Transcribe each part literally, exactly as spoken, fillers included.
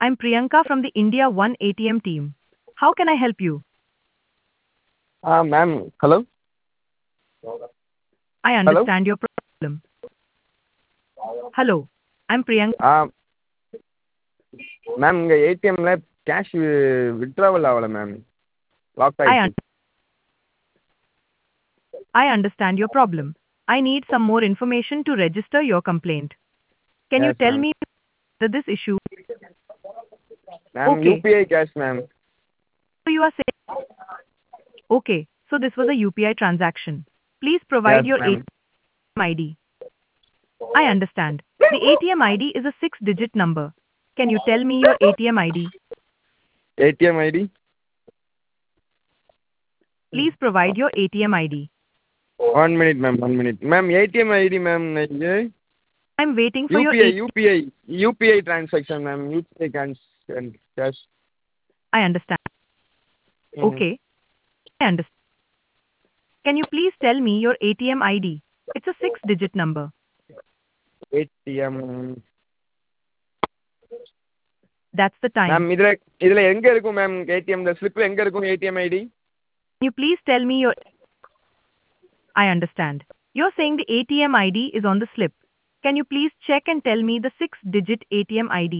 I'm Priyanka from the India One A T M team. How can I help you? Uh, ma'am, hello? I Hello? understand your problem. Hello, I'm Priyanka. Uh, ma'am இங்கே ஏடிஎம்மில் cash withdrawal ஆகலை ma'am lock I, ஆயிடுச்சு un- I understand your problem. I need some more information to register your complaint. Can you yes tell ma'am me whether this issue? Ma'am Okay, UPI cash ma'am so you are saying, okay, so this was a U P I transaction. Please provide yes your ma'am A T M I D. I understand. The A T M I D is a six digit number. Can you tell me your A T M I D? ATM ID Please provide your A T M I D. One minute ma'am one minute ma'am ATM ID ma'am இது I'm waiting for your UPI A T M. UPI UPI transaction ma'am UPI transaction cash I understand. Okay, I understand. Can you please tell me your A T M I D? It's a six digit number. ATM That's the time. Ma'am இதில் இதில் எங்கே இருக்கும் ma'am ATM இந்த ஸ்லிப்பில் எங்கே இருக்கும் ATM ID Can you please tell me your. I understand. You're saying the A T M I D is on the slip. Can you please check and tell me the six digit A T M I D?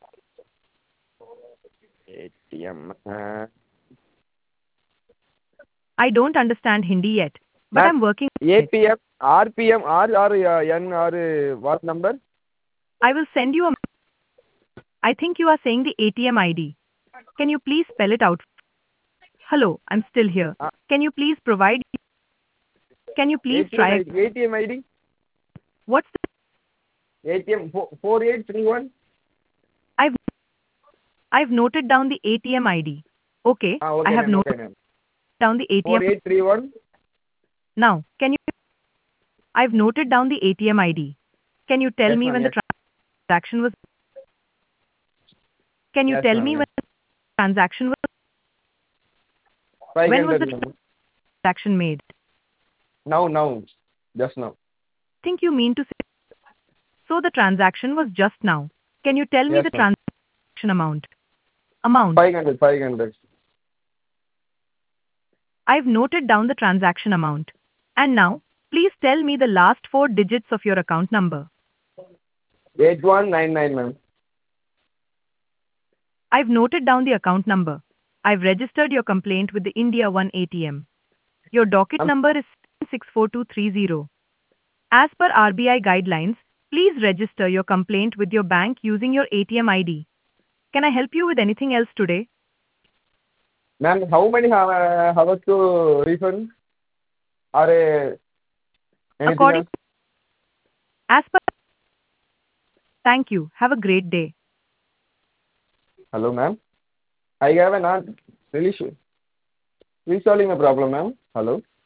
ATM I don't understand Hindi yet, but Ma'am, I'm working on it. ATM RPM R R N R what number I will send you a. I think you are saying the A T M I D. Can you please spell it out? Hello, I'm still here. Uh, Can you please provide. Can you please try. ATM ID What's the. ATM four eight three one I've. I've noted down the A T M I D. Okay, ah I okay have ma'am noted okay ma'am down the A T four M. Eight three one Now, can you. I've noted down the A T M I D. Can you tell yes me ma'am when the yes transaction was. Can you yes tell ma'am me yes when the transaction was. Five When was the hundred ma'am transaction made? Now now just now Think you mean to say. So the transaction was just now. Can you tell me yes the ma'am transaction amount? Amount. Five hundred five hundred I've noted down the transaction amount. And now, please tell me the last four digits of your account number. Eight one nine nine ma'am I've noted down the account number. I've registered your complaint with the India One A T M. Your docket ma'am number is six four two three zero. As per R B I guidelines, please register your complaint with your bank using your A T M I D. Can I help you with anything else today? Ma'am how many hours to refund or anything According. Else As per. Thank you. Have a great day. Hello ma'am I have a not really resolving a problem ma'am hello